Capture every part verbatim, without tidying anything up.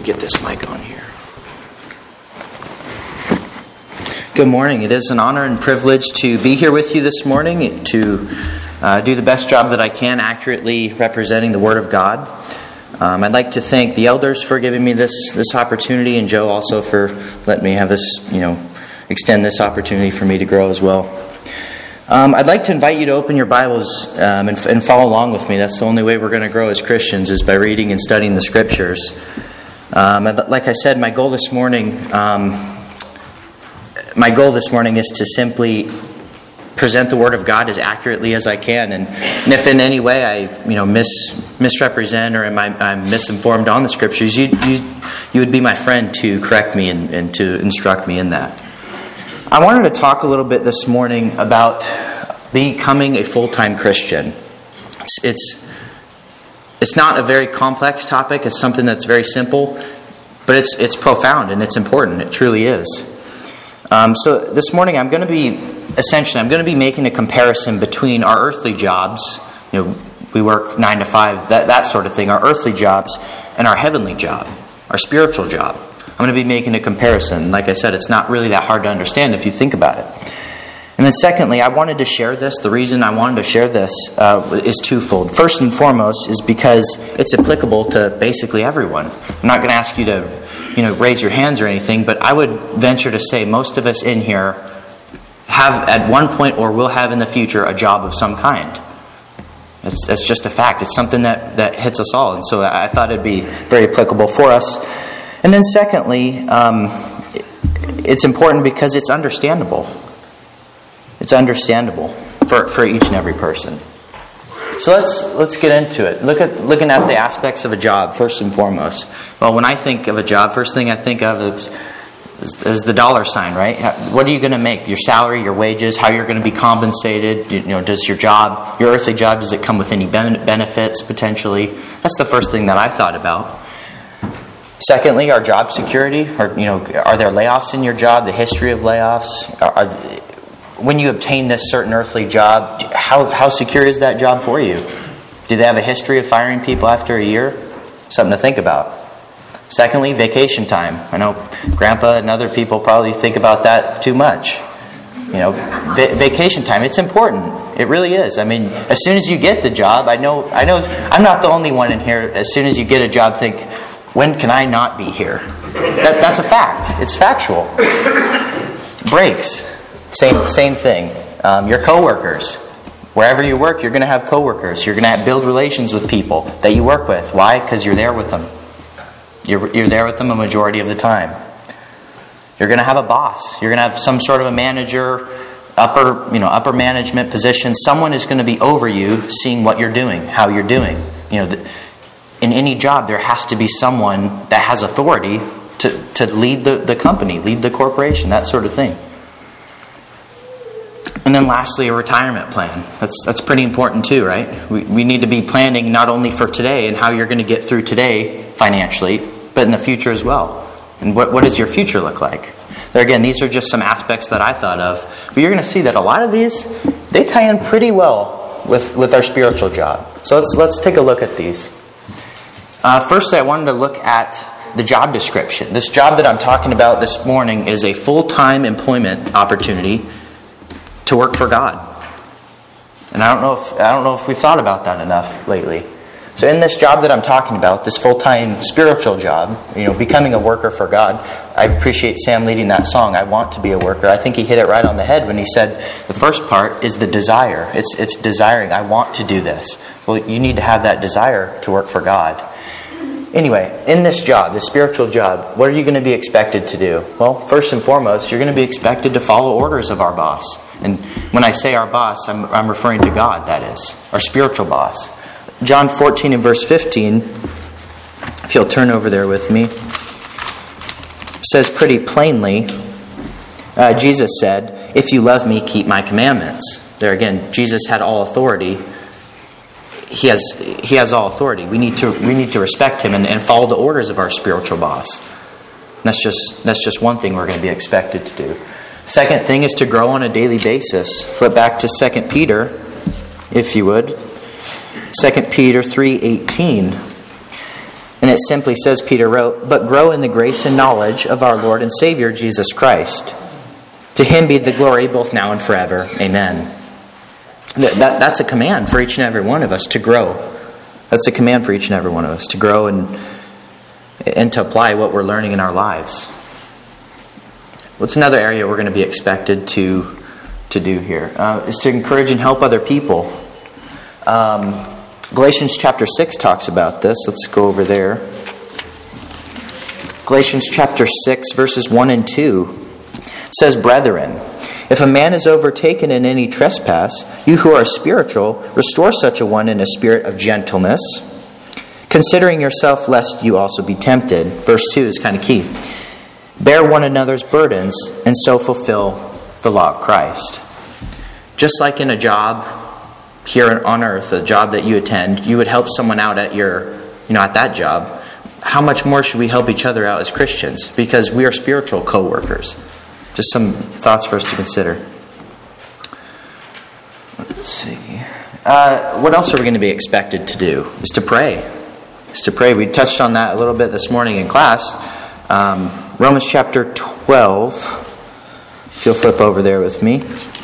get this mic on here. Good morning. It is an honor and privilege to be here with you this morning to uh, do the best job that I can accurately representing the Word of God. Um, I'd like to thank the elders for giving me this this opportunity, and Joe also for letting me have this, you know, extend this opportunity for me to grow as well. Um, I'd like to invite you to open your Bibles um, and, and follow along with me. That's the only way we're going to grow as Christians, is by reading and studying the Scriptures. Um, like I said, my goal this morning, um, my goal this morning is to simply present the Word of God as accurately as I can. And, and if in any way I, you know, mis, misrepresent or am I, I'm misinformed on the Scriptures, you you you would be my friend to correct me and, and to instruct me in that. I wanted to talk a little bit this morning about becoming a full-time Christian. It's, it's it's not a very complex topic. It's something that's very simple, but it's it's profound and it's important. It truly is. Um, so this morning I'm going to be, essentially, I'm going to be making a comparison between our earthly jobs, you know, we work nine to five, that, that sort of thing, our earthly jobs, and our heavenly job, our spiritual job. I'm going to be making a comparison. Like I said, it's not really that hard to understand if you think about it. And then secondly, I wanted to share this. The reason I wanted to share this uh, is twofold. First and foremost is because it's applicable to basically everyone. I'm not going to ask you to, you know, raise your hands or anything, but I would venture to say most of us in here have at one point or will have in the future a job of some kind. It's, that's just a fact. It's something that, that hits us all. And so I thought it'd be very applicable for us. And then secondly, um, it's important because it's understandable. It's understandable for, for each and every person. So let's let's get into it. Look at looking at the aspects of a job first and foremost. Well, when I think of a job, first thing I think of is, is, is the dollar sign, right? What are you going to make? Your salary, your wages, how you're going to be compensated. You, you know, does your job, your earthly job, does it come with any benefits potentially? That's the first thing that I thought about. Secondly, our job security. Or, you know, are there layoffs in your job? The history of layoffs. Are, are, when you obtain this certain earthly job, how how secure is that job for you? Do they have a history of firing people after a year? Something to think about. Secondly, vacation time. I know Grandpa and other people probably think about that too much. You know, va- vacation time. It's important. It really is. I mean, as soon as you get the job, I know I know I'm not the only one in here. As soon as you get a job, think, when can I not be here? That, that's a fact. It's factual. Breaks. Same same thing. Um, your coworkers. Wherever you work, you're going to have coworkers. You're going to build relations with people that you work with. Why? Because you're there with them. You're you're there with them a majority of the time. You're going to have a boss. You're going to have some sort of a manager, upper you know upper management position. Someone is going to be over you, seeing what you're doing, how you're doing. You know, the, in any job, there has to be someone that has authority to to lead the, the company, lead the corporation, that sort of thing. And then lastly, a retirement plan. That's that's pretty important too, right? We we need to be planning not only for today and how you're going to get through today financially, but in the future as well. And what, what does your future look like? There again, these are just some aspects that I thought of. But you're going to see that a lot of these, they tie in pretty well with, with our spiritual job. So let's let's take a look at these. Uh, firstly, I wanted to look at the job description. This job that I'm talking about this morning is a full-time employment opportunity to work for God. And I don't know if I don't know if we've thought about that enough lately. So in this job that I'm talking about, this full-time spiritual job, you know, becoming a worker for God, I appreciate Sam leading that song, I Want to Be a Worker. I think he hit it right on the head when he said the first part is the desire. It's it's desiring, I want to do this. Well, you need to have that desire to work for God. Anyway, in this job, this spiritual job, what are you going to be expected to do? Well, first and foremost, you're going to be expected to follow orders of our boss. And when I say our boss, I'm, I'm referring to God, that is, our spiritual boss. John fourteen and verse fifteen, if you'll turn over there with me, says pretty plainly, uh, Jesus said, if you love me, keep my commandments. There again, Jesus had all authority. He has he has all authority. We need to we need to respect him and, and follow the orders of our spiritual boss. And that's just that's just one thing we're going to be expected to do. Second thing is to grow on a daily basis. Flip back to Second Peter, if you would. Second Peter three eighteen. And it simply says, Peter wrote, "But grow in the grace and knowledge of our Lord and Savior Jesus Christ. To him be the glory both now and forever. Amen." That, that, that's a command for each and every one of us to grow. That's a command for each and every one of us to grow and, and to apply what we're learning in our lives. What's another area we're going to be expected to, to do here? Uh, is to encourage and help other people. Um, Galatians chapter six talks about this. Let's go over there. Galatians chapter six, verses one and two says, "Brethren, if a man is overtaken in any trespass, you who are spiritual, restore such a one in a spirit of gentleness, considering yourself lest you also be tempted." Verse two is kind of key. "Bear one another's burdens, and so fulfill the law of Christ." Just like in a job here on earth, a job that you attend, you would help someone out at your, you know, at that job. How much more should we help each other out as Christians? Because we are spiritual co-workers. Just some thoughts for us to consider. Let's see. Uh, what else are we going to be expected to do? Is to pray. Is to pray. We touched on that a little bit this morning in class. Um, Romans chapter twelve. If you'll flip over there with me.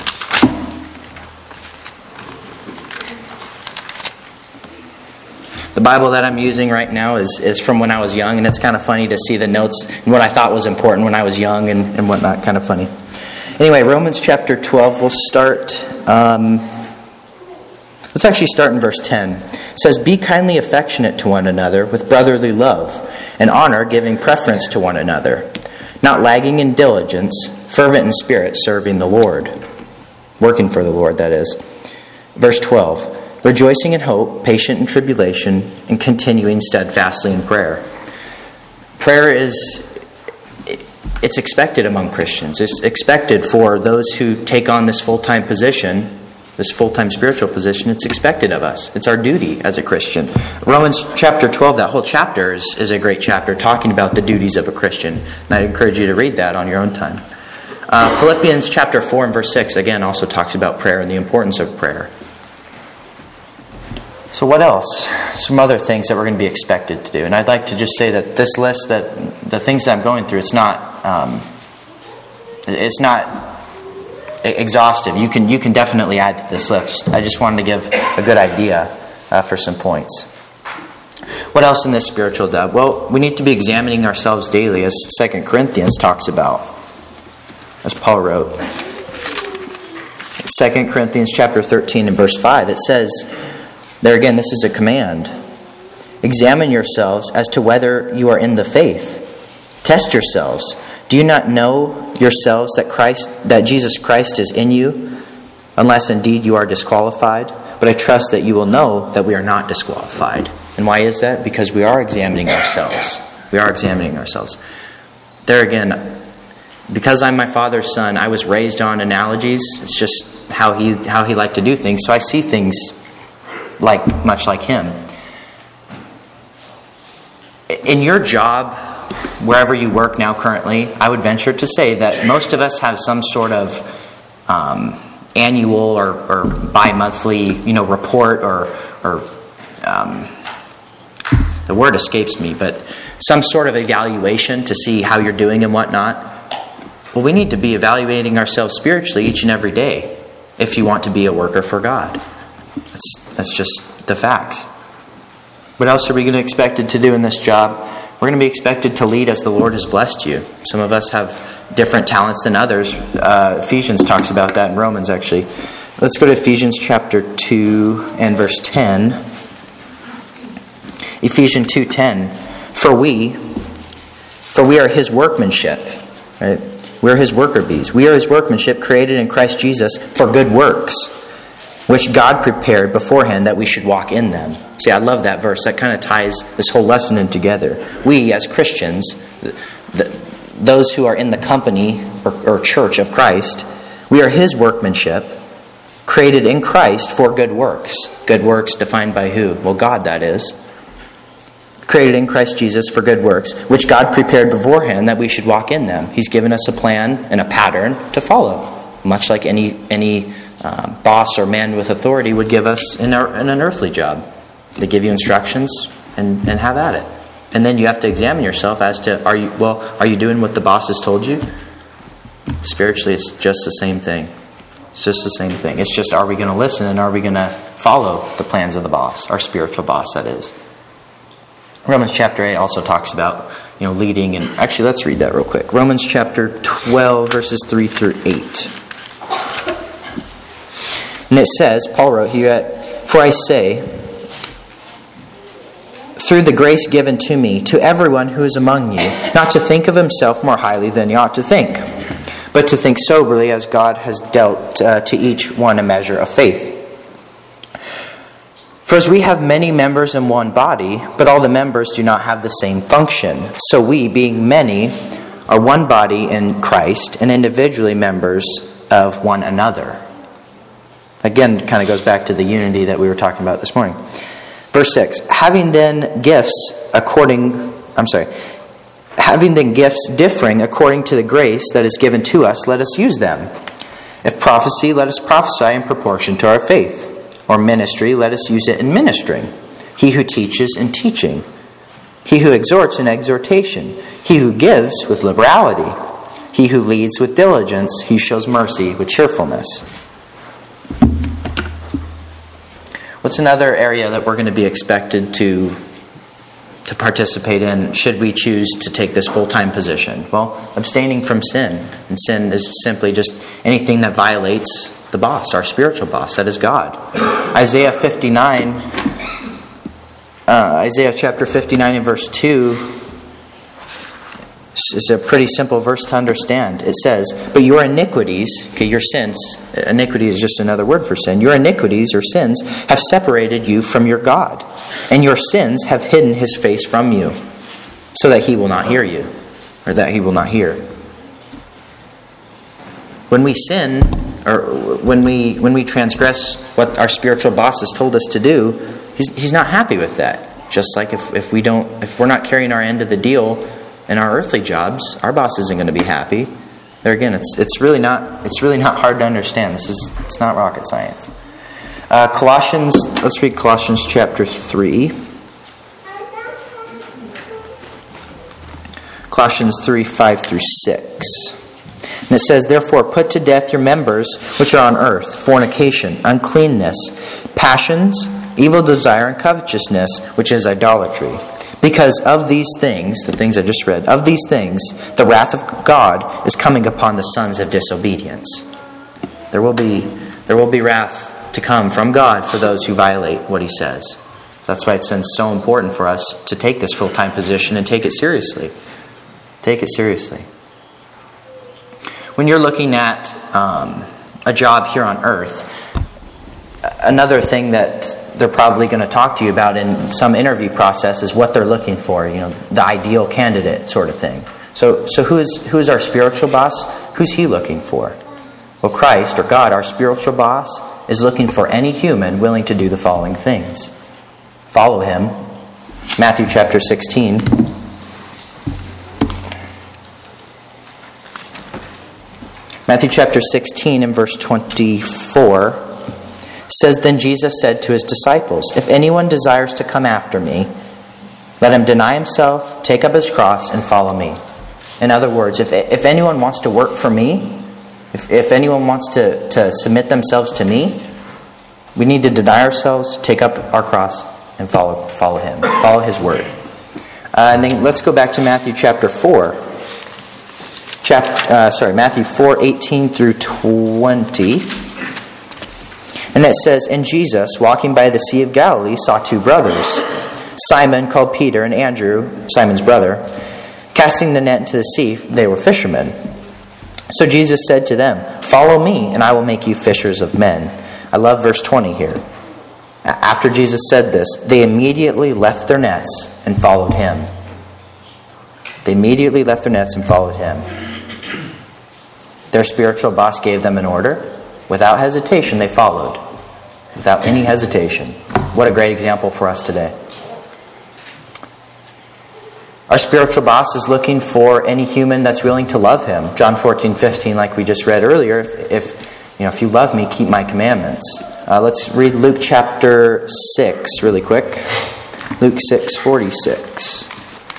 The Bible that I'm using right now is, is from when I was young, and it's kind of funny to see the notes and what I thought was important when I was young and, and whatnot. Kind of funny. Anyway, Romans chapter twelve, we'll start... Um, let's actually start in verse ten. It says, "Be kindly affectionate to one another with brotherly love, and honor, giving preference to one another, not lagging in diligence, fervent in spirit, serving the Lord." Working for the Lord, that is. Verse twelve. "Rejoicing in hope, patient in tribulation, and continuing steadfastly in prayer." Prayer is, it's expected among Christians. It's expected for those who take on this full-time position, this full-time spiritual position. It's expected of us. It's our duty as a Christian. Romans chapter twelve, that whole chapter is, is a great chapter talking about the duties of a Christian. And I encourage you to read that on your own time. Uh, Philippians chapter four and verse six, again, also talks about prayer and the importance of prayer. So what else? Some other things that we're going to be expected to do. And I'd like to just say that this list, that the things that I'm going through, it's not um, it's not exhaustive. You can you can definitely add to this list. I just wanted to give a good idea uh, for some points. What else in this spiritual depth? Well, we need to be examining ourselves daily, as Second Corinthians talks about, as Paul wrote. Second Corinthians chapter thirteen and verse five, it says, there again, this is a command. "Examine yourselves as to whether you are in the faith. Test yourselves. Do you not know yourselves that Christ, that Jesus Christ is in you, unless indeed you are disqualified? But I trust that you will know that we are not disqualified." And why is that? Because we are examining ourselves. We are examining ourselves. There again, because I'm my father's son, I was raised on analogies. It's just how he how he liked to do things. So I see things like much like him. In your job, wherever you work now currently, I would venture to say that most of us have some sort of um, annual or, or bi-monthly, you know, report or, or um, the word escapes me, but some sort of evaluation to see how you're doing and whatnot. Well, we need to be evaluating ourselves spiritually each and every day if you want to be a worker for God. That's, that's just the facts. What else are we going to be expected to do in this job? We're going to be expected to lead as the Lord has blessed you. Some of us have different talents than others. Uh, Ephesians talks about that in Romans, actually. Let's go to Ephesians chapter two and verse ten. Ephesians two ten. For we, for we are his workmanship. Right? We are his worker bees. We are his workmanship, created in Christ Jesus for good works, which God prepared beforehand that we should walk in them. See, I love that verse. That kind of ties this whole lesson in together. We, as Christians, the, those who are in the company or, or church of Christ, we are his workmanship, created in Christ for good works. Good works defined by who? Well, God, that is. Created in Christ Jesus for good works, which God prepared beforehand that we should walk in them. He's given us a plan and a pattern to follow, much like any any uh, boss or man with authority would give us in, our, in an earthly job. They give you instructions and, and have at it. And then you have to examine yourself as to, are you, well, are you doing what the boss has told you? Spiritually, it's just the same thing. It's just the same thing. It's just, are we going to listen and are we going to follow the plans of the boss, our spiritual boss, that is. Romans chapter eight also talks about, you know, leading. And actually, let's read that real quick. Romans chapter twelve, verses three through eight. And it says, Paul wrote here, "For I say, through the grace given to me, to everyone who is among you, not to think of himself more highly than he ought to think, but to think soberly as God has dealt uh, to each one a measure of faith. For as we have many members in one body, but all the members do not have the same function, so we, being many, are one body in Christ and individually members of one another." Again, kind of goes back to the unity that we were talking about this morning. Verse six, having then gifts according, I'm sorry, having then gifts differing according to the grace that is given to us, let us use them. If prophecy, let us prophesy in proportion to our faith. Or ministry, let us use it in ministering. He who teaches in teaching. He who exhorts in exhortation. He who gives with liberality. He who leads with diligence. He shows mercy with cheerfulness. What's another area that we're going to be expected to, to participate in should we choose to take this full-time position? Well, abstaining from sin. And sin is simply just anything that violates the boss, our spiritual boss, that is God. Isaiah fifty-nine, uh, Isaiah chapter fifty-nine and verse two is a pretty simple verse to understand. It says, "But your iniquities," okay, your sins, iniquity is just another word for sin, "your iniquities or sins have separated you from your God, and your sins have hidden his face from you, so that he will not hear you," or that he will not hear. When we sin, or when we when we transgress what our spiritual boss has told us to do, he's he's not happy with that. Just like if, if we don't if we're not carrying our end of the deal in our earthly jobs, our boss isn't going to be happy. There again, it's it's really not it's really not hard to understand. This is it's not rocket science. Uh, Colossians, let's read Colossians chapter three. Colossians three, five through six. And it says, "Therefore put to death your members which are on earth, fornication, uncleanness, passions, evil desire, and covetousness, which is idolatry. Because of these things," the things I just read, "of these things, the wrath of God is coming upon the sons of disobedience." There will be, there will be wrath to come from God for those who violate what he says. That's why it's so important for us to take this full-time position and take it seriously. Take it seriously. When you're looking at um, a job here on earth, another thing that they're probably going to talk to you about in some interview process is what they're looking for, you know, the ideal candidate sort of thing. So so who is who is our spiritual boss? Who's he looking for? Well, Christ, or God, our spiritual boss, is looking for any human willing to do the following things. Follow him. Matthew chapter sixteen. Matthew chapter sixteen and verse twenty-four says, "Then Jesus said to his disciples, 'If anyone desires to come after me, let him deny himself, take up his cross, and follow me.'" In other words, if if anyone wants to work for me, if, if anyone wants to, to submit themselves to me, we need to deny ourselves, take up our cross, and follow follow him, follow his word. Uh, and then let's go back to Matthew chapter four. Chapter, uh, sorry, Matthew four, eighteen through twenty. And it says, "And Jesus, walking by the Sea of Galilee, saw two brothers, Simon called Peter and Andrew, Simon's brother, casting the net into the sea. They were fishermen. So Jesus said to them, 'Follow me, and I will make you fishers of men.'" I love verse twenty here. After Jesus said this, they immediately left their nets and followed him. They immediately left their nets and followed him. Their spiritual boss gave them an order. Without hesitation, they followed. Without any hesitation. What a great example for us today. Our spiritual boss is looking for any human that's willing to love him. John fourteen, fifteen, like we just read earlier, if, if you know, if you love me, keep my commandments. Uh, let's read Luke chapter six really quick. Luke six, forty-six.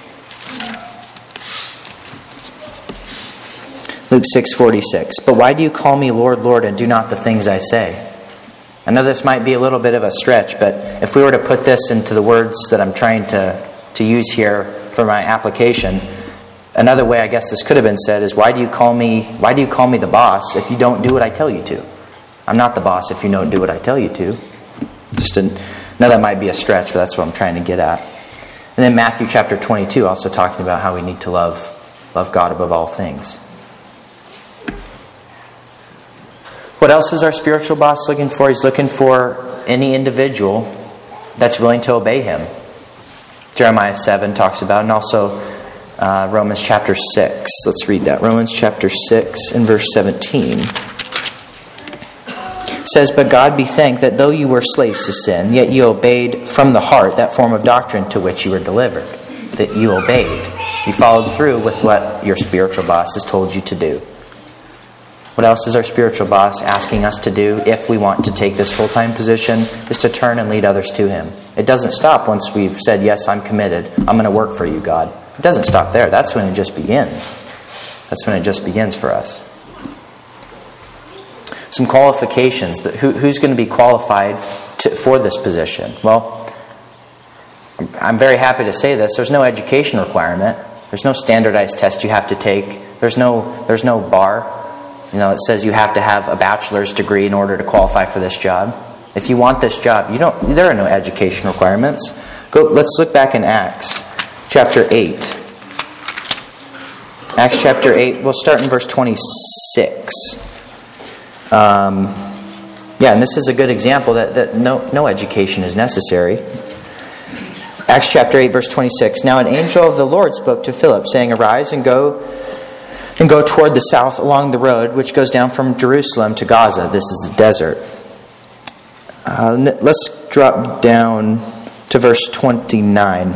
Luke six forty-six. But why do you call me Lord, Lord, and do not the things I say? I know this might be a little bit of a stretch, but if we were to put this into the words that I'm trying to, to use here for my application, another way I guess this could have been said is, why do you call me why do you call me the boss if you don't do what I tell you to? I'm not the boss if you don't do what I tell you to. Just an, know that might be a stretch, but that's what I'm trying to get at. And then Matthew chapter twenty-two, also talking about how we need to love love God above all things. What else is our spiritual boss looking for? He's looking for any individual that's willing to obey him. Jeremiah seven talks about, and also uh, Romans chapter six. Let's read that. Romans chapter six and verse seventeen. It says, but God be thanked that though you were slaves to sin, yet you obeyed from the heart that form of doctrine to which you were delivered. That you obeyed. You followed through with what your spiritual boss has told you to do. What else is our spiritual boss asking us to do if we want to take this full-time position? Is to turn and lead others to him. It doesn't stop once we've said, yes, I'm committed. I'm going to work for you, God. It doesn't stop there. That's when it just begins. That's when it just begins for us. Some qualifications. That who, who's going to be qualified to, for this position? Well, I'm very happy to say this. There's no education requirement. There's no standardized test you have to take. There's no, there's no bar. You know, it says you have to have a bachelor's degree in order to qualify for this job. If you want this job, you don't. There are no education requirements. Go. Let's look back in Acts chapter eight. Acts chapter eight. We'll start in verse twenty-six. Um, yeah, and this is a good example that, that no no education is necessary. Acts chapter eight, verse twenty-six. Now an angel of the Lord spoke to Philip, saying, "Arise and go." And go toward the south along the road which goes down from Jerusalem to Gaza. This is the desert. Uh, let's drop down to verse twenty-nine.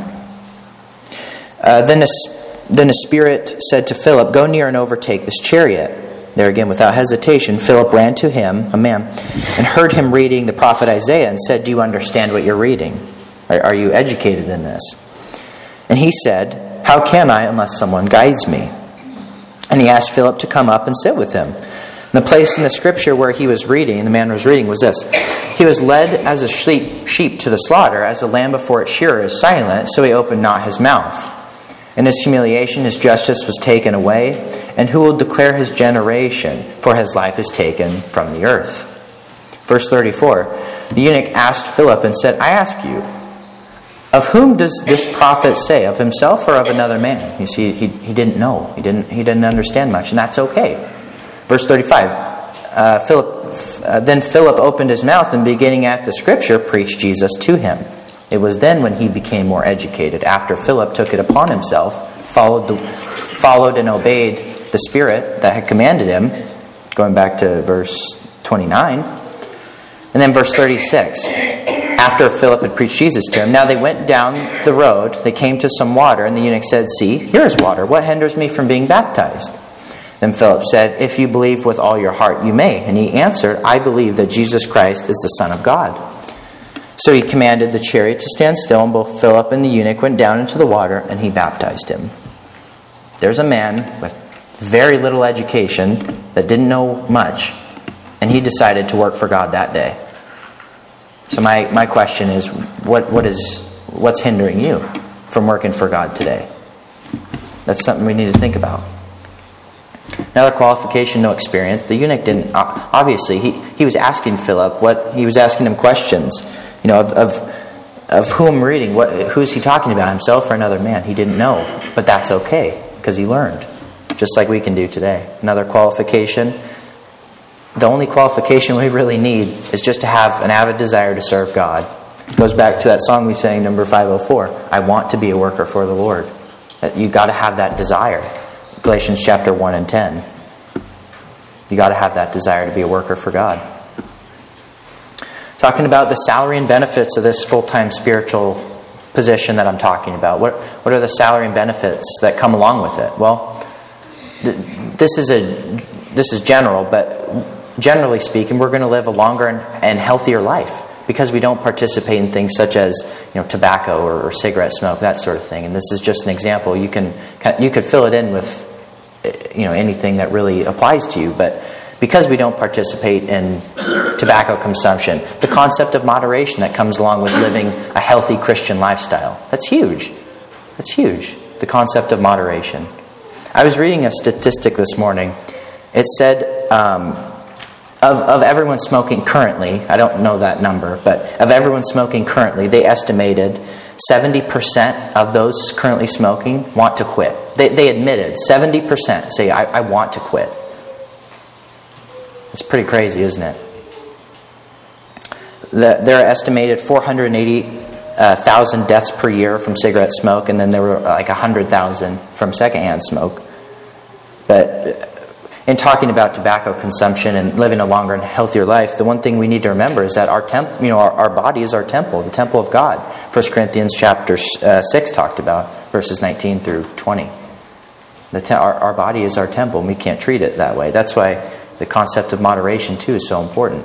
Uh, then, a, then a spirit said to Philip, go near and overtake this chariot. There again, without hesitation, Philip ran to him, a man, and heard him reading the prophet Isaiah and said, do you understand what you're reading? Are, are you educated in this? And he said, how can I unless someone guides me? And he asked Philip to come up and sit with him. And the place in the scripture where he was reading, the man was reading, was this. He was led as a sheep, sheep to the slaughter, as a lamb before its shearer is silent, so he opened not his mouth. In his humiliation his justice was taken away, and who will declare his generation? For his life is taken from the earth. Verse thirty-four, the eunuch asked Philip and said, I ask you, of whom does this prophet say? Of himself or of another man? You see, he, he didn't know. He didn't he didn't understand much, and that's okay. Verse thirty-five. Uh, Philip. Uh, then Philip opened his mouth and, beginning at the scripture, preached Jesus to him. It was then when he became more educated. After Philip took it upon himself, followed the, followed and obeyed the Spirit that had commanded him. Going back to verse twenty-nine, and then verse thirty-six. After Philip had preached Jesus to him, now they went down the road, they came to some water, and the eunuch said, see, here is water. What hinders me from being baptized? Then Philip said, if you believe with all your heart, you may. And he answered, I believe that Jesus Christ is the Son of God. So he commanded the chariot to stand still, and both Philip and the eunuch went down into the water, and he baptized him. There's a man with very little education that didn't know much, and he decided to work for God that day. So my, my question is, what what is what's hindering you from working for God today? That's something we need to think about. Another qualification, no experience. The eunuch didn't, obviously, he, he was asking Philip, what he was asking him questions, you know, of of, of who I'm reading, what, who's he talking about, himself or another man? He didn't know, but that's okay, because he learned, just like we can do today. Another qualification, the only qualification we really need is just to have an avid desire to serve God. It goes back to that song we sang, number five oh four. I want to be a worker for the Lord. You've got to have that desire. Galatians chapter one and ten. You've got to have that desire to be a worker for God. Talking about the salary and benefits of this full-time spiritual position that I'm talking about. What, what are the salary and benefits that come along with it? Well, th- this is a this is general, but generally speaking, we're going to live a longer and, and healthier life because we don't participate in things such as, you know, tobacco or, or cigarette smoke, that sort of thing. And this is just an example. You can you could fill it in with you know, anything that really applies to you. But because we don't participate in tobacco consumption, the concept of moderation that comes along with living a healthy Christian lifestyle, that's huge. That's huge. The concept of moderation. I was reading a statistic this morning. It said um, of, of everyone smoking currently, I don't know that number, but of everyone smoking currently, they estimated seventy percent of those currently smoking want to quit. They, they admitted, seventy percent say, I, I want to quit. It's pretty crazy, isn't it? The, there are estimated four hundred eighty thousand deaths per year from cigarette smoke, and then there were like one hundred thousand from secondhand smoke. But in talking about tobacco consumption and living a longer and healthier life, the one thing we need to remember is that our temp, you know, our, our body is our temple, the temple of God. First Corinthians chapter uh, six talked about verses nineteen through twenty. The te- our, our body is our temple, and we can't treat it that way. That's why the concept of moderation too is so important.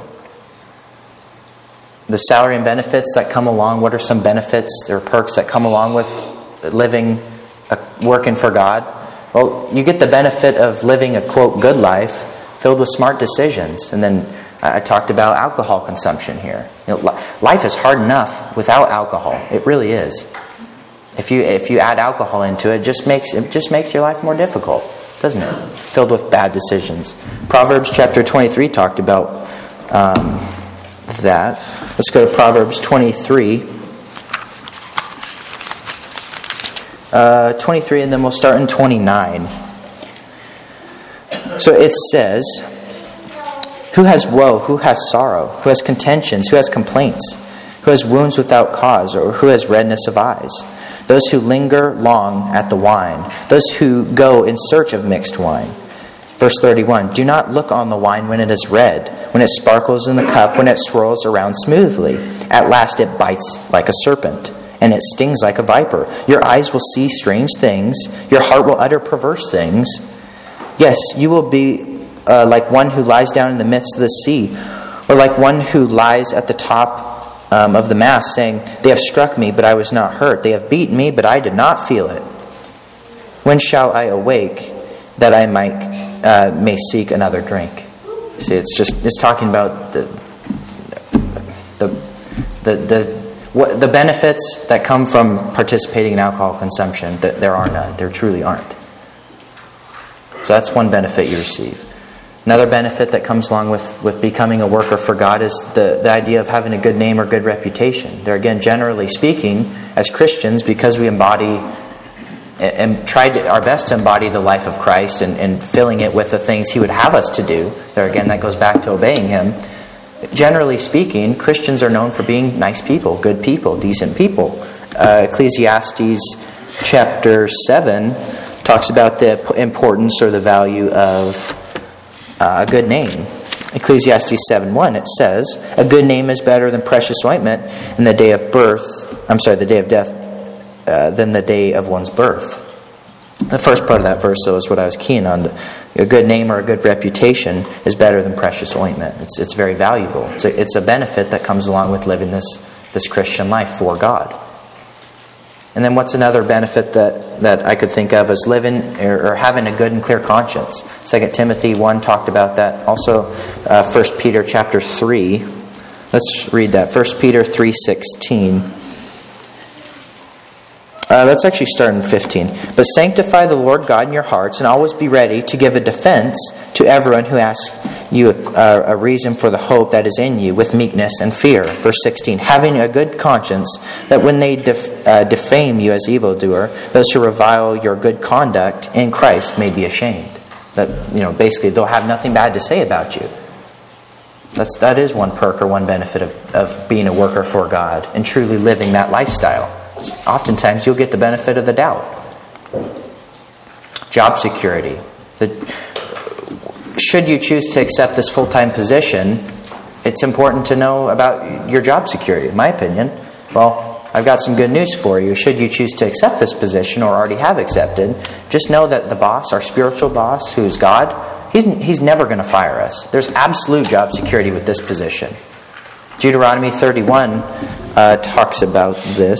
The salary and benefits that come along. What are some benefits or perks that come along with living, uh, working for God? Well, you get the benefit of living a, quote, good life filled with smart decisions. And then I talked about alcohol consumption here. You know, life is hard enough without alcohol. It really is. If you if you add alcohol into it, it just makes it just makes your life more difficult, doesn't it? Filled with bad decisions. Proverbs chapter twenty-three talked about um, that. Let's go to Proverbs twenty-three. Uh, twenty-three, and then we'll start in twenty-nine. So it says, who has woe, who has sorrow, who has contentions, who has complaints, who has wounds without cause, or who has redness of eyes? Those who linger long at the wine, those who go in search of mixed wine. Verse thirty-one, do not look on the wine when it is red, when it sparkles in the cup, when it swirls around smoothly. At last it bites like a serpent, and it stings like a viper. Your eyes will see strange things. Your heart will utter perverse things. Yes, you will be uh, like one who lies down in the midst of the sea, or like one who lies at the top um, of the mast, saying, they have struck me, but I was not hurt. They have beaten me, but I did not feel it. When shall I awake, that I might uh, may seek another drink? See, it's just it's talking about the the the the. What, the benefits that come from participating in alcohol consumption, that there are none. There truly aren't. So that's one benefit you receive. Another benefit that comes along with, with becoming a worker for God is the, the idea of having a good name or good reputation. There again, generally speaking, as Christians, because we embody and try to, our best to embody the life of Christ and, and filling it with the things He would have us to do, there again, that goes back to obeying Him. Generally speaking, Christians are known for being nice people, good people, decent people. Uh, Ecclesiastes chapter seven talks about the importance or the value of uh, a good name. Ecclesiastes seven one, it says, a good name is better than precious ointment in the day of birth, I'm sorry, the day of death, uh, than the day of one's birth. The first part of that verse, though, is what I was keen on. A good name or a good reputation is better than precious ointment. It's it's very valuable. It's a, it's a benefit that comes along with living this, this Christian life for God. And then what's another benefit that, that I could think of as living or, or having a good and clear conscience? Second Timothy one talked about that. Also, uh, First Peter chapter three. Let's read that. First Peter three sixteen. Uh, let's actually start in fifteen. But sanctify the Lord God in your hearts, and always be ready to give a defense to everyone who asks you a, a reason for the hope that is in you with meekness and fear. Verse sixteen. Having a good conscience, that when they def, uh, defame you as evildoer, those who revile your good conduct in Christ may be ashamed. That, you know, basically they'll have nothing bad to say about you. That's that is one perk or one benefit of, of being a worker for God and truly living that lifestyle. Oftentimes you'll get the benefit of the doubt. Job security. The, should you choose to accept this full-time position, it's important to know about your job security, in my opinion. Well, I've got some good news for you. Should you choose to accept this position or already have accepted, just know that the boss, our spiritual boss, who's God, he's, he's never going to fire us. There's absolute job security with this position. Deuteronomy thirty-one uh, talks about this.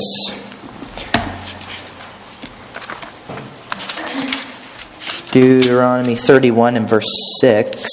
Deuteronomy thirty-one and verse six.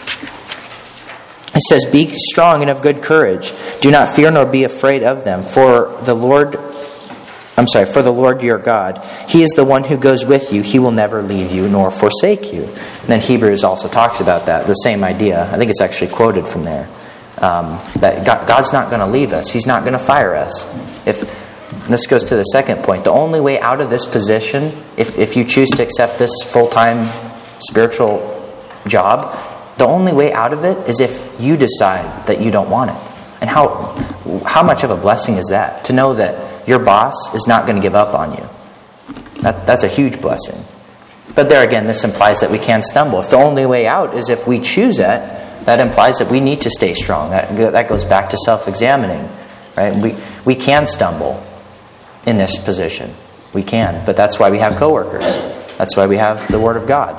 It says, "Be strong and of good courage. Do not fear nor be afraid of them. For the Lord, I'm sorry, for the Lord your God, He is the one who goes with you. He will never leave you nor forsake you." And then Hebrews also talks about that, the same idea. I think it's actually quoted from there. Um, that God, God's not going to leave us. He's not going to fire us. If this goes to the second point, the only way out of this position, if, if you choose to accept this full-time spiritual job, the only way out of it is if you decide that you don't want it. And how how much of a blessing is that? To know that your boss is not going to give up on you. That, that's a huge blessing. But there again, this implies that we can stumble. If the only way out is if we choose it, that implies that we need to stay strong. That, that goes back to self-examining. Right? We, we can stumble in this position. We can. But that's why we have coworkers. That's why we have the Word of God.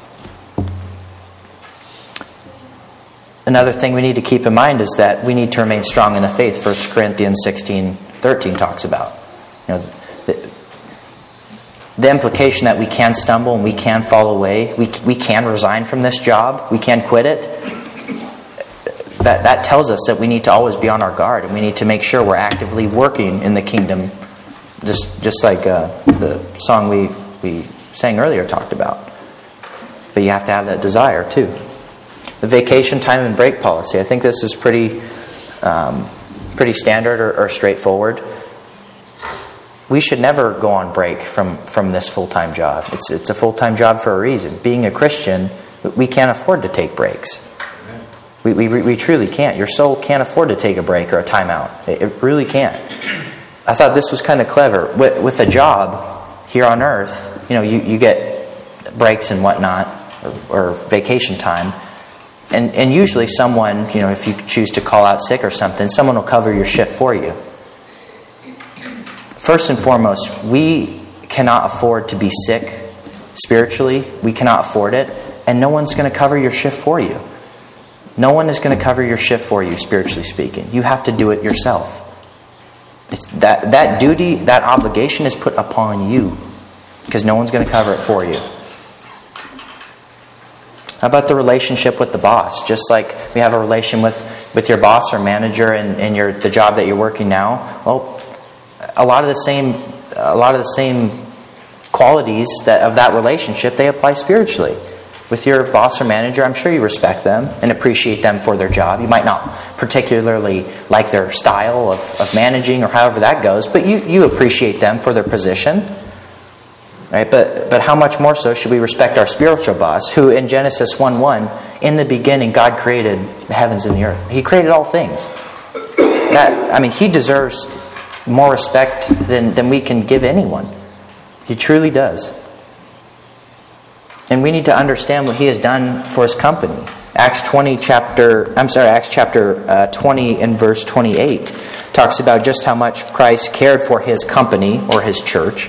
Another thing we need to keep in mind is that we need to remain strong in the faith. First Corinthians sixteen thirteen talks about. You know, the, the implication that we can stumble and we can fall away. We we can resign from this job. We can quit it. That that tells us that we need to always be on our guard, and we need to make sure we're actively working in the kingdom, just just like uh, the song we we sang earlier talked about. But you have to have that desire too. The vacation time and break policy. I think this is pretty um, pretty standard or, or straightforward. We should never go on break from, from this full-time job. It's it's a full-time job for a reason. Being a Christian, we can't afford to take breaks. We we, we truly can't. Your soul can't afford to take a break or a timeout. It, it really can't. I thought this was kind of clever. With, with a job here on earth, you know, you, you get breaks and whatnot, or, or vacation time. And and usually someone, you know, if you choose to call out sick or something, someone will cover your shift for you. First and foremost, we cannot afford to be sick spiritually. We cannot afford it. And no one's going to cover your shift for you. No one is going to cover your shift for you, spiritually speaking. You have to do it yourself. It's that, that duty, that obligation is put upon you. Because no one's going to cover it for you. How about the relationship with the boss? Just like we have a relation with, with your boss or manager in, in your the job that you're working now. Well, a lot of the same a lot of the same qualities that of that relationship, they apply spiritually. With your boss or manager, I'm sure you respect them and appreciate them for their job. You might not particularly like their style of, of managing or however that goes, but you, you appreciate them for their position. Right? But but how much more so should we respect our spiritual boss, who in Genesis one one, in the beginning God created the heavens and the earth. He created all things. That I mean, He deserves more respect than, than we can give anyone. He truly does. And we need to understand what He has done for His company. Acts twenty chapter I'm sorry, Acts chapter uh, twenty and verse twenty-eight talks about just how much Christ cared for His company or His church.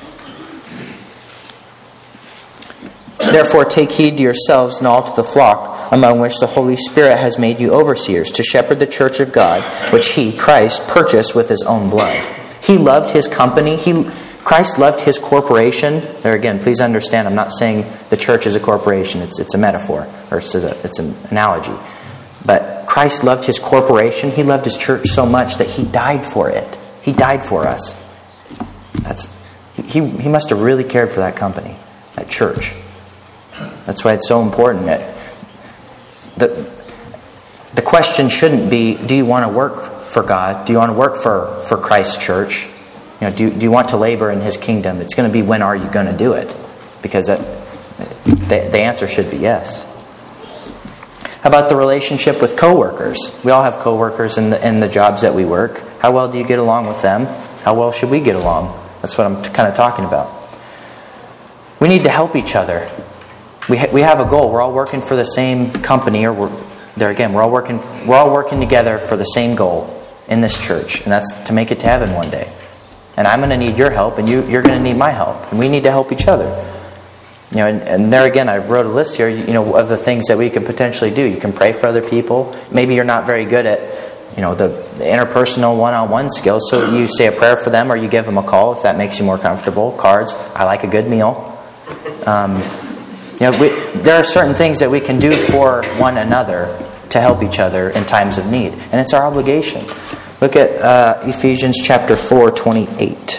Therefore take heed to yourselves and all to the flock, among which the Holy Spirit has made you overseers, to shepherd the church of God, which He, Christ, purchased with His own blood. He loved His company. He, Christ loved His corporation. There again, please understand, I'm not saying the church is a corporation. It's, it's a metaphor, or it's, a, it's an analogy. But Christ loved His corporation. He loved His church so much that He died for it. He died for us. That's He, he must have really cared for that company, that church. That's why it's so important. That the, the question shouldn't be, do you want to work for God? Do you want to work for, for Christ's church? You know, do, do you want to labor in His kingdom? It's going to be, when are you going to do it? Because that, the, the answer should be yes. How about the relationship with coworkers? We all have coworkers in the, in the jobs that we work. How well do you get along with them? How well should we get along? That's what I'm kind of talking about. We need to help each other. We ha- we have a goal. We're all working for the same company, or we're, there again, we're all working. We're all working together for the same goal in this church, and that's to make it to heaven one day. And I'm going to need your help, and you you're going to need my help, and we need to help each other. You know, and, and there again, I wrote a list here. You know, of the things that we can potentially do. You can pray for other people. Maybe you're not very good at, you know, the, the interpersonal one-on-one skills, so you say a prayer for them, or you give them a call if that makes you more comfortable. Cards. I like a good meal. Um, You know, we, there are certain things that we can do for one another to help each other in times of need. And it's our obligation. Look at uh, Ephesians chapter four, twenty-eight.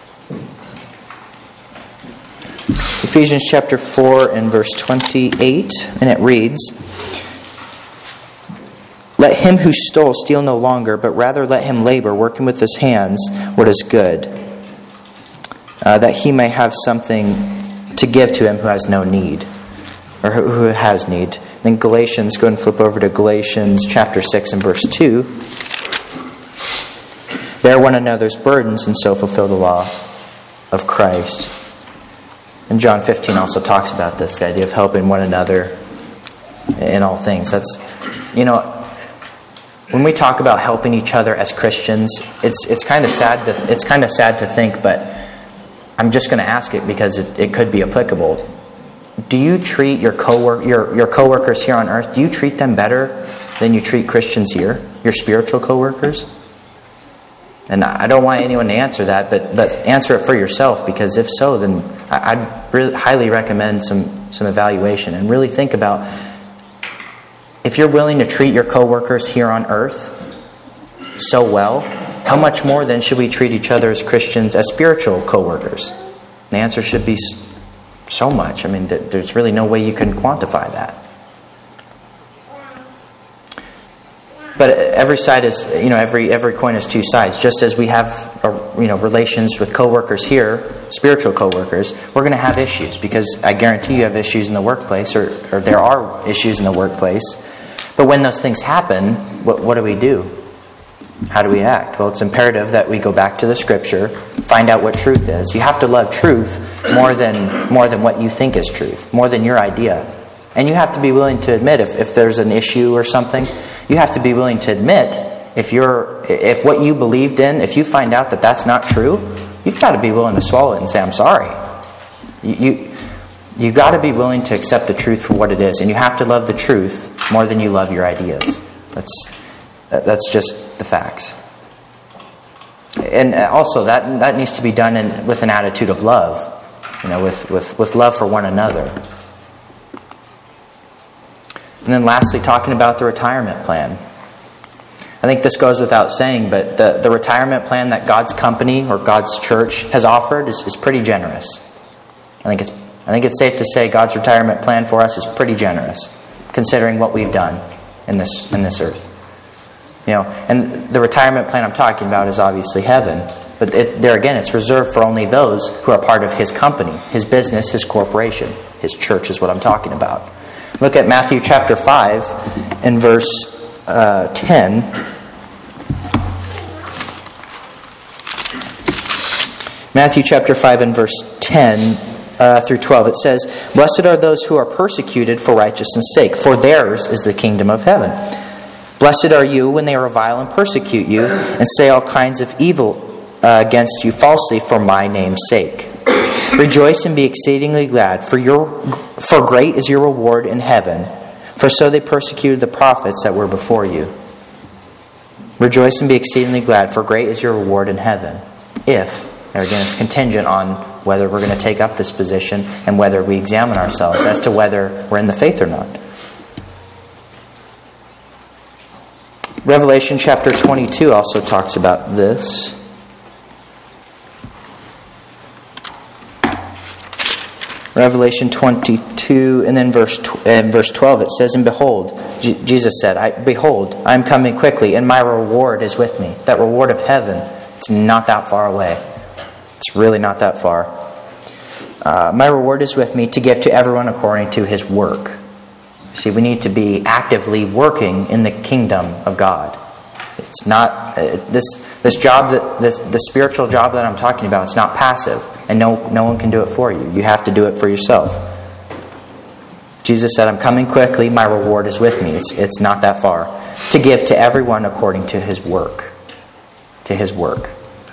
Ephesians chapter four and verse twenty-eight, and it reads, "Let him who stole steal no longer, but rather let him labor, working with his hands what is good, uh, that he may have something to give to him who has no need," or who, who has need. Then Galatians, go and flip over to Galatians chapter six and verse two. "Bear one another's burdens and so fulfill the law of Christ." And John fifteen also talks about this, the idea of helping one another in all things. That's, you know, when we talk about helping each other as Christians, it's it's kind of sad to it's kind of sad to think, but I'm just going to ask it because it, it could be applicable. Do you treat your co your your coworkers here on earth? Do you treat them better than you treat Christians here? Your spiritual coworkers? And I don't want anyone to answer that, but but answer it for yourself, because if so, then I'd really highly recommend some some evaluation and really think about, if you're willing to treat your coworkers here on earth so well, how much more then should we treat each other as Christians, as spiritual coworkers? The answer should be so much. I mean, there's really no way you can quantify that. But every side is, you know, every every coin has two sides. Just as we have, you know, relations with coworkers here, spiritual coworkers, we're going to have issues, because I guarantee you have issues in the workplace, or, or there are issues in the workplace. But when those things happen, what, what do we do? How do we act? Well, it's imperative that we go back to the Scripture, find out what truth is. You have to love truth more than more than what you think is truth, more than your idea. And you have to be willing to admit if, if there's an issue or something. You have to be willing to admit if you're if what you believed in, if you find out that that's not true, you've got to be willing to swallow it and say, "I'm sorry." You you you've got to be willing to accept the truth for what it is, and you have to love the truth more than you love your ideas. That's that's just the facts. And also that that needs to be done in, with an attitude of love, you know, with, with, with love for one another. And then lastly, talking about the retirement plan. I think this goes without saying, but the, the retirement plan that God's company or God's church has offered is, is pretty generous. I think it's I think it's safe to say God's retirement plan for us is pretty generous, considering what we've done in this in this earth. You know, and the retirement plan I'm talking about is obviously heaven, but it, there again, it's reserved for only those who are part of His company, His business, His corporation, His church is what I'm talking about. Look at Matthew chapter five and verse uh, ten. Matthew chapter five and verse ten uh, through twelve. It says, "Blessed are those who are persecuted for righteousness' sake, for theirs is the kingdom of heaven. Blessed are you when they revile and persecute you, and say all kinds of evil uh, against you falsely for my name's sake. Rejoice and be exceedingly glad, for your for great is your reward in heaven. For so they persecuted the prophets that were before you. Rejoice and be exceedingly glad, for great is your reward in heaven." If, and again, it's contingent on whether we're going to take up this position and whether we examine ourselves as to whether we're in the faith or not. Revelation chapter twenty-two also talks about this. Revelation twenty-two and then verse and verse twelve, it says, "And behold," J- Jesus said, I, "Behold, I am coming quickly, and my reward is with me." That reward of heaven, it's not that far away. It's really not that far. Uh, my reward is with me to give to everyone according to his work. See, we need to be actively working in the kingdom of God. It's not uh, this this job that this the spiritual job that I'm talking about. It's not passive, and no no one can do it for you. You have to do it for yourself. Jesus said, "I'm coming quickly. My reward is with me." It's it's not that far to give to everyone according to his work. To his work.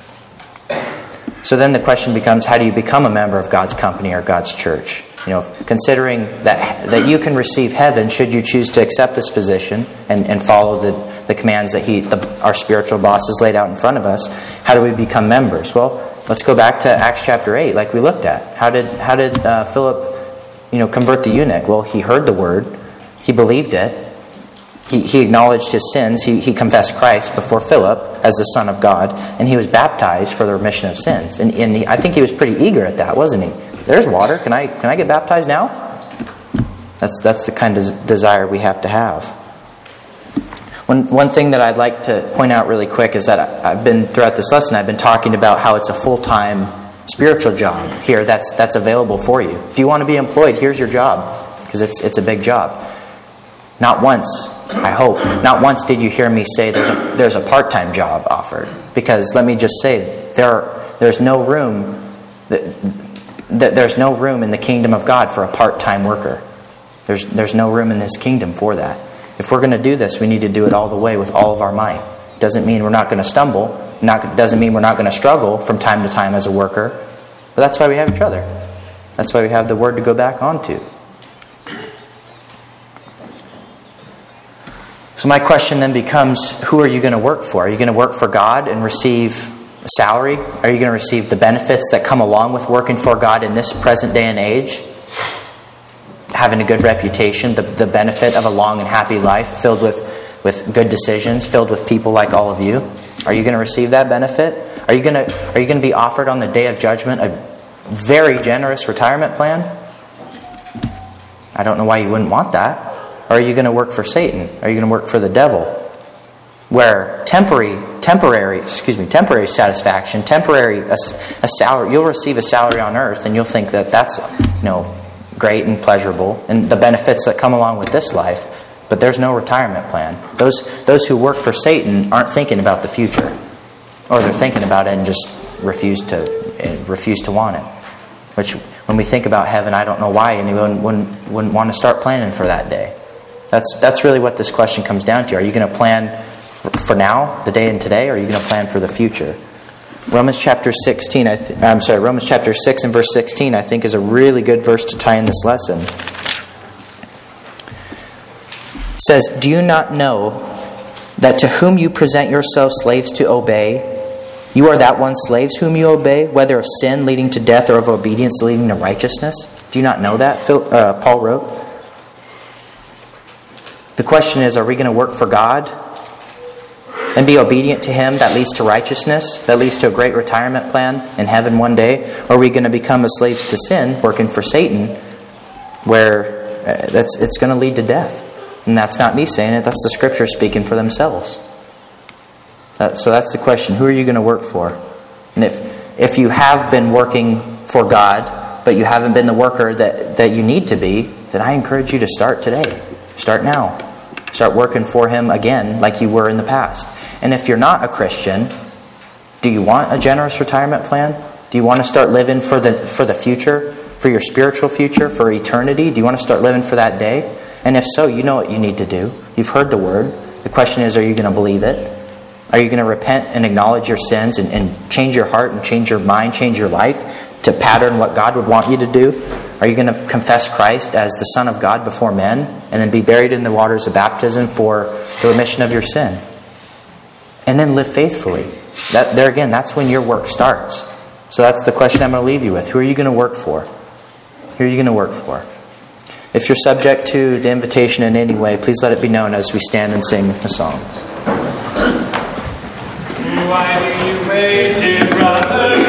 So then the question becomes, how do you become a member of God's company or God's church? You know, considering that that you can receive heaven should you choose to accept this position and, and follow the, the commands that he, the, our spiritual boss has laid out in front of us, how do we become members? Well, let's go back to Acts chapter eight, like we looked at. How did how did uh, Philip, you know, convert the eunuch? Well, he heard the word. He believed it. He, he acknowledged his sins. He, he confessed Christ before Philip as the Son of God. And he was baptized for the remission of sins. And, and he, I think he was pretty eager at that, wasn't he? There's water. Can I can I get baptized now? That's that's the kind of desire we have to have. One one thing that I'd like to point out really quick is that I've been, throughout this lesson, I've been talking about how it's a full-time spiritual job here that's that's available for you. If you want to be employed, here's your job, because it's it's a big job. Not once, I hope, not once did you hear me say there's a there's a part-time job offered. Because let me just say, there there's no room that, that there's no room in the kingdom of God for a part-time worker. There's there's no room in this kingdom for that. If we're going to do this, we need to do it all the way with all of our might. Doesn't mean we're not going to stumble. Not doesn't mean we're not going to struggle from time to time as a worker. But that's why we have each other. That's why we have the Word to go back onto. So my question then becomes, who are you going to work for? Are you going to work for God and receive a salary? Are you going to receive the benefits that come along with working for God in this present day and age? Having a good reputation, the, the benefit of a long and happy life filled with, with good decisions, filled with people like all of you. Are you going to receive that benefit? Are you going to are you going to be offered on the day of judgment a very generous retirement plan? I don't know why you wouldn't want that. Or are you going to work for Satan? Are you going to work for the devil? Where temporary, temporary, excuse me, temporary satisfaction, temporary a, a salary, you'll receive a salary on earth, and you'll think that that's, you know, great and pleasurable, and the benefits that come along with this life. But there's no retirement plan. Those those who work for Satan aren't thinking about the future, or they're thinking about it and just refuse to refuse to want it. Which, when we think about heaven, I don't know why anyone wouldn't wouldn't want to start planning for that day. That's that's really what this question comes down to. Are you going to plan for now, the day and today, or are you going to plan for the future? Romans chapter sixteen, I th- I'm sorry, Romans chapter six and verse sixteen, I think, is a really good verse to tie in this lesson. It says, "Do you not know that to whom you present yourselves slaves to obey, you are that one slaves whom you obey, whether of sin leading to death or of obedience leading to righteousness?" Do you not know that? Phil, uh, Paul wrote. The question is, are we going to work for God and be obedient to Him that leads to righteousness, that leads to a great retirement plan in heaven one day? Or are we going to become a slaves to sin, working for Satan, where uh, that's it's going to lead to death? And that's not me saying it, that's the Scripture speaking for themselves. That, so that's the question. Who are you going to work for? And if if you have been working for God, but you haven't been the worker that, that you need to be, then I encourage you to start today. Start now. Start working for Him again like you were in the past. And if you're not a Christian, do you want a generous retirement plan? Do you want to start living for the for the future, for your spiritual future, for eternity? Do you want to start living for that day? And if so, you know what you need to do. You've heard the Word. The question is, are you going to believe it? Are you going to repent and acknowledge your sins and, and change your heart and change your mind, change your life to pattern what God would want you to do? Are you going to confess Christ as the Son of God before men and then be buried in the waters of baptism for the remission of your sin? And then live faithfully. That, there again, that's when your work starts. So that's the question I'm going to leave you with. Who are you going to work for? Who are you going to work for? If you're subject to the invitation in any way, please let it be known as we stand and sing the songs. Why do you wait, brother?